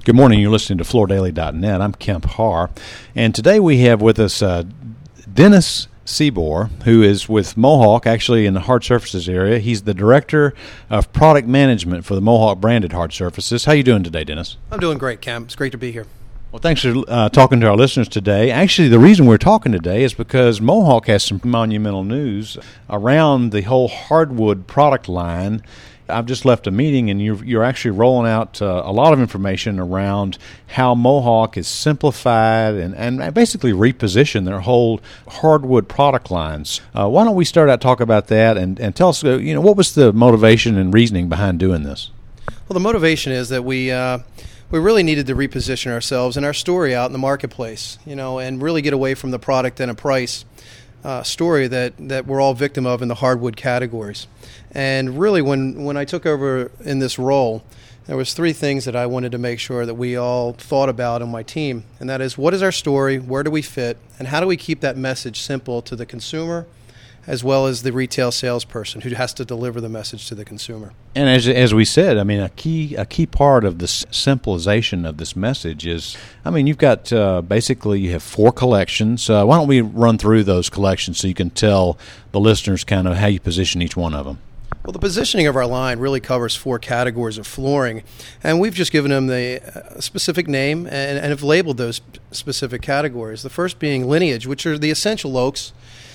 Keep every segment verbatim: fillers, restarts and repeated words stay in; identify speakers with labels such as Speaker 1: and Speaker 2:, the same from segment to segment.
Speaker 1: Good morning. You're listening to floor daily dot net. I'm Kemp Harr, and today we have with us uh, Dennis Seabour, who is with Mohawk, actually in the hard surfaces area. He's the Director of Product Management for the Mohawk branded hard surfaces. How you doing today, Dennis?
Speaker 2: I'm doing great, Kemp. It's great to be here.
Speaker 1: Well, thanks for uh, talking to our listeners today. Actually, the reason we're talking today is because Mohawk has some monumental news around the whole hardwood product line. I've just left a meeting, and you're, you're actually rolling out uh, a lot of information around how Mohawk is simplified and, and basically repositioned their whole hardwood product lines. Uh, why don't we start out talk about that and, and tell us, uh, you know, what was the motivation and reasoning behind doing this?
Speaker 2: Well, the motivation is that we uh, we really needed to reposition ourselves and our story out in the marketplace, you know, and really get away from the product and a price Uh, story that, that we're all victim of in the hardwood categories. And really, when, when I took over in this role, there was three things that I wanted to make sure that we all thought about on my team, and that is, what is our story, where do we fit, and how do we keep that message simple to the consumer as well as the retail salesperson who has to deliver the message to the consumer.
Speaker 1: And as as we said, I mean, a key a key part of this simplification of this message is, I mean, you've got uh, basically you have four collections. Uh, why don't we run through those collections so you can tell the listeners kind of how you position each one of them?
Speaker 2: Well, the positioning of our line really covers four categories of flooring, and we've just given them the uh, specific name and, and have labeled those specific categories. The first being Lineage, which are the essential oaks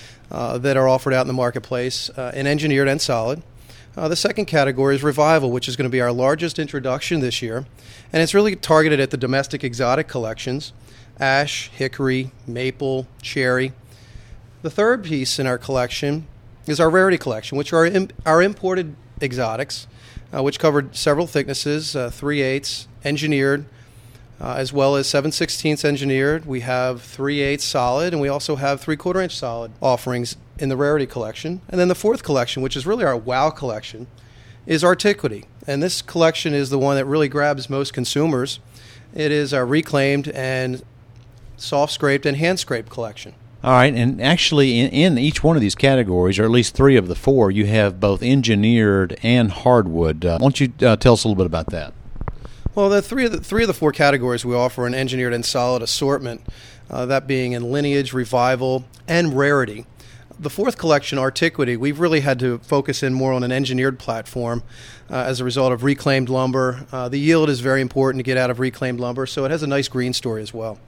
Speaker 2: Uh, that are offered out in the marketplace uh, in engineered and solid. Uh, the second category is Revival, which is going to be our largest introduction this year, and it's really targeted at the domestic exotic collections: ash, hickory, maple, cherry. The third piece in our collection is our Rarity collection, which are im- our imported exotics, uh, which covered several thicknesses, uh, three eighths, engineered, Uh, as well as seven sixteenths engineered. We have three eighths solid, and we also have three quarter inch solid offerings in the Rarity collection. And then the fourth collection, which is really our wow collection, is Artiquity. And this collection is the one that really grabs most consumers. It is our reclaimed and soft scraped and hand scraped collection.
Speaker 1: All right, and actually in, in each one of these categories, or at least three of the four, you have both engineered and hardwood. Uh, why don't you uh, tell us a little bit about that?
Speaker 2: Well, the three of the three of the four categories we offer an engineered and solid assortment, uh, that being in Lineage, Revival, and Rarity. The fourth collection, Artiquity, we've really had to focus in more on an engineered platform uh, as a result of reclaimed lumber. Uh, the yield is very important to get out of reclaimed lumber, so it has a nice green story as well.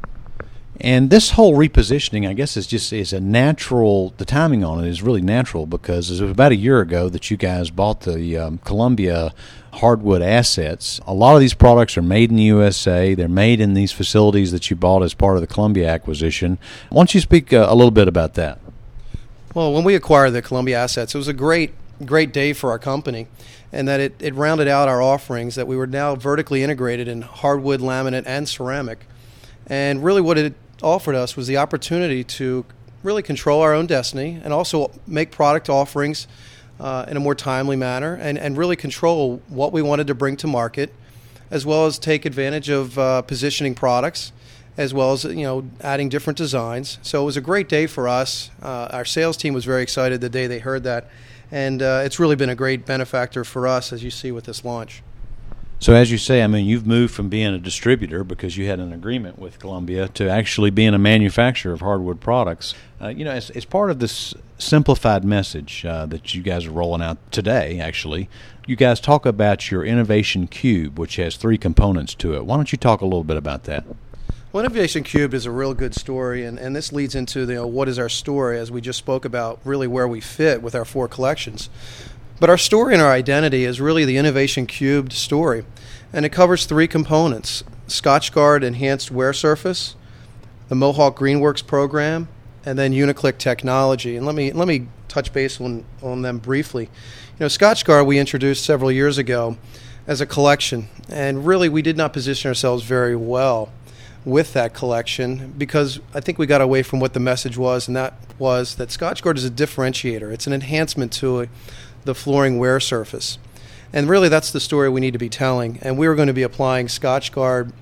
Speaker 1: And this whole repositioning, I guess, is just is a natural. The timing on it is really natural because it was about a year ago that you guys bought the um, Columbia hardwood assets. A lot of these products are made in the U S A. They're made in these facilities that you bought as part of the Columbia acquisition. Why don't you speak uh, a little bit about that?
Speaker 2: Well, when we acquired the Columbia assets, it was a great, great day for our company, and that it, it rounded out our offerings, that we were now vertically integrated in hardwood, laminate, and ceramic. And really what it offered us was the opportunity to really control our own destiny and also make product offerings uh, in a more timely manner and, and really control what we wanted to bring to market, as well as take advantage of uh, positioning products, as well as, you know, adding different designs. So it was a great day for us. Uh, our sales team was very excited the day they heard that, and uh, it's really been a great benefactor for us, as you see with this launch.
Speaker 1: So as you say, I mean, you've moved from being a distributor because you had an agreement with Columbia to actually being a manufacturer of hardwood products. Uh, you know, as, as part of this simplified message uh, that you guys are rolling out today, actually, you guys talk about your Innovation Cube, which has three components to it. Why don't you talk a little bit about that?
Speaker 2: Well, Innovation Cubed is a real good story, and, and this leads into the, you know, what is our story, as we just spoke about, really where we fit with our four collections. But our story and our identity is really the Innovation Cubed story, and it covers three components: Scotchgard Enhanced Wear Surface, the Mohawk Greenworks program, and then Uniclick technology. And let me let me touch base on, on them briefly. You know, Scotchgard we introduced several years ago as a collection, and really we did not position ourselves very well with that collection because I think we got away from what the message was, and that was that Scotchgard is a differentiator. It's an enhancement to a the flooring wear surface. And really that's the story we need to be telling. And we're going to be applying Scotchgard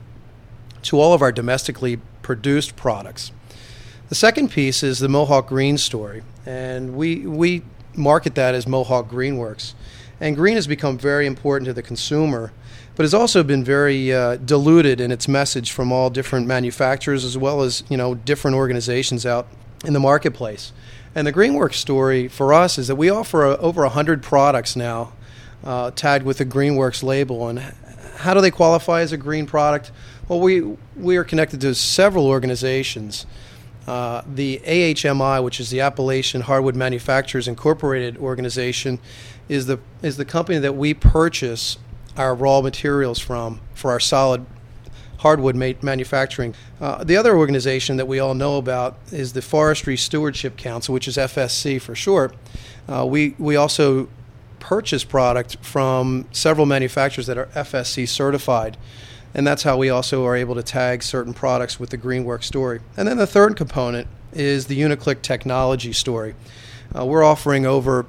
Speaker 2: to all of our domestically produced products. The second piece is the Mohawk Green story. And we we market that as Mohawk Greenworks. And green has become very important to the consumer but has also been very uh, diluted in its message from all different manufacturers as well as, you know, different organizations out in the marketplace. And the Greenworks story for us is that we offer uh, over one hundred products now uh, tagged with the Greenworks label. And how do they qualify as a green product? Well, we, we are connected to several organizations. Uh, the A H M I, which is the Appalachian Hardwood Manufacturers Incorporated organization, is the is the company that we purchase our raw materials from for our solid hardwood ma- manufacturing. Uh, the other organization that we all know about is the Forestry Stewardship Council, which is F S C for short. Uh, we we also purchase product from several manufacturers that are F S C certified. And that's how we also are able to tag certain products with the Greenworks story. And then the third component is the Uniclick technology story. Uh, we're offering over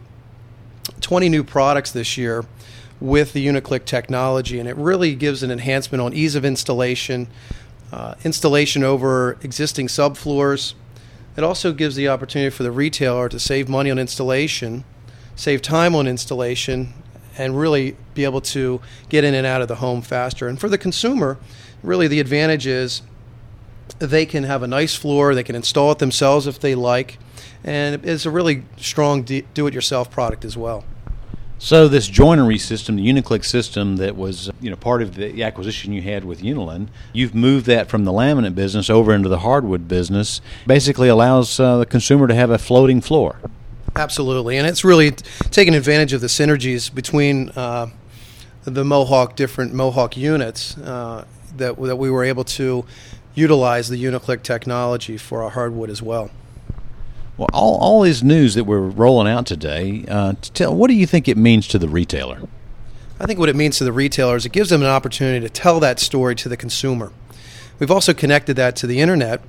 Speaker 2: twenty new products this year with the Uniclick technology, and it really gives an enhancement on ease of installation, uh, installation over existing subfloors. It also gives the opportunity for the retailer to save money on installation, save time on installation, and really be able to get in and out of the home faster. And for the consumer, really the advantage is they can have a nice floor, they can install it themselves if they like, and it's a really strong do-it-yourself product as well.
Speaker 1: So this joinery system, the Uniclick system that was, you know, part of the acquisition you had with Unilen, you've moved that from the laminate business over into the hardwood business, basically allows uh, the consumer to have a floating floor.
Speaker 2: Absolutely, and it's really t- taking advantage of the synergies between uh, the Mohawk different Mohawk units uh, that that we were able to utilize the Uniclick technology for our hardwood as well.
Speaker 1: Well, all all this news that we're rolling out today, uh, to tell, what do you think it means to the retailer?
Speaker 2: I think what it means to the retailer is it gives them an opportunity to tell that story to the consumer. We've also connected that to the internet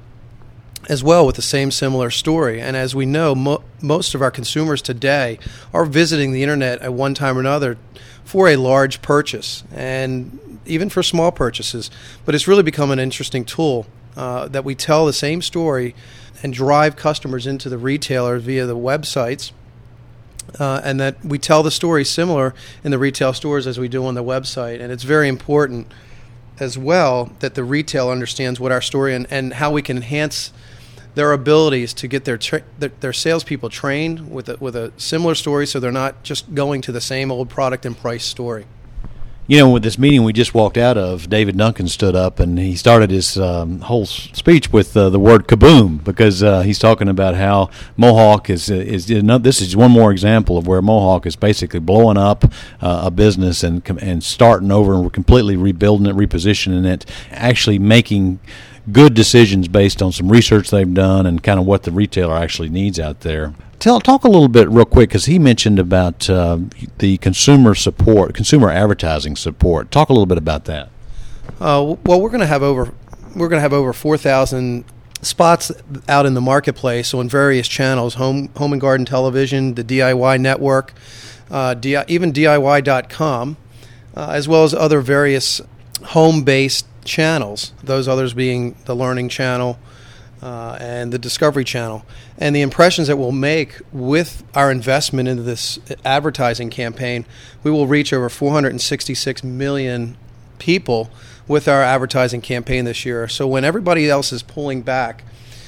Speaker 2: as well with the same similar story. And as we know, mo- most of our consumers today are visiting the internet at one time or another for a large purchase and even for small purchases. But it's really become an interesting tool uh, that we tell the same story and drive customers into the retailer via the websites, uh, and that we tell the story similar in the retail stores as we do on the website. And it's very important as well that the retailer understands what our story and, and how we can enhance their abilities to get their tra- their, their salespeople trained with a, with a similar story, so they're not just going to the same old product and price story.
Speaker 1: You know, with this meeting we just walked out of, David Duncan stood up and he started his um, whole speech with uh, the word kaboom, because uh, he's talking about how Mohawk is, is you know, this is one more example of where Mohawk is basically blowing up uh, a business and and starting over and completely rebuilding it, repositioning it, actually making good decisions based on some research they've done and kind of what the retailer actually needs out there. Tell, talk a little bit real quick, because he mentioned about uh, the consumer support, consumer advertising support. Talk a little bit about that.
Speaker 2: Uh, well, we're going to have over we're going to have over four thousand spots out in the marketplace on various channels: home home and garden television, the D I Y network, uh, D I, even D I Y dot com, uh, as well as other various home-based channels. Those others being the Learning Channel. Uh, and the Discovery Channel. And the impressions that we'll make with our investment into this advertising campaign, we will reach over four hundred sixty-six million people with our advertising campaign this year. So when everybody else is pulling back,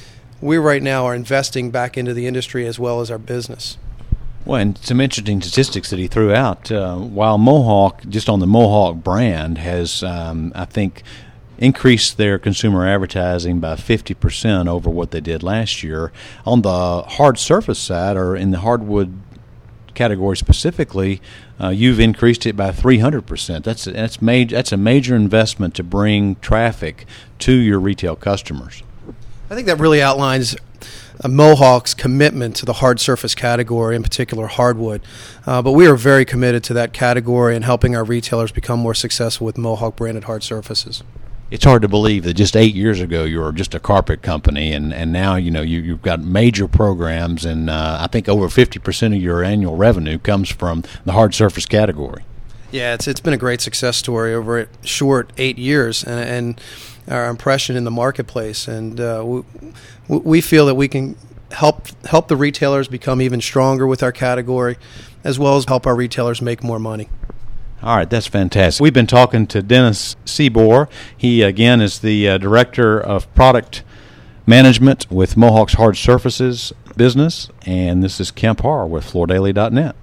Speaker 2: we right now are investing back into the industry as well as our business.
Speaker 1: Well, and some interesting statistics that he threw out. Uh, while Mohawk, just on the Mohawk brand, has, um, I think, increased their consumer advertising by fifty percent over what they did last year. On the hard surface side, or in the hardwood category specifically, uh, you've increased it by three hundred percent. That's that's major. That's a major investment to bring traffic to your retail customers.
Speaker 2: I think that really outlines uh, Mohawk's commitment to the hard surface category, in particular hardwood. Uh, but we are very committed to that category and helping our retailers become more successful with Mohawk branded hard surfaces.
Speaker 1: It's hard to believe that just eight years ago you were just a carpet company, and, and now you know you, you've got major programs, and uh, I think over fifty percent of your annual revenue comes from the hard surface category.
Speaker 2: Yeah, it's it's been a great success story over a short eight years, and, and our impression in the marketplace, and uh, we, we feel that we can help help the retailers become even stronger with our category, as well as help our retailers make more money.
Speaker 1: All right, that's fantastic. We've been talking to Dennis Seabour. He, again, is the uh, Director of Product Management with Mohawk's Hard Surfaces business, and this is Kemp Harr with Floor Daily dot net.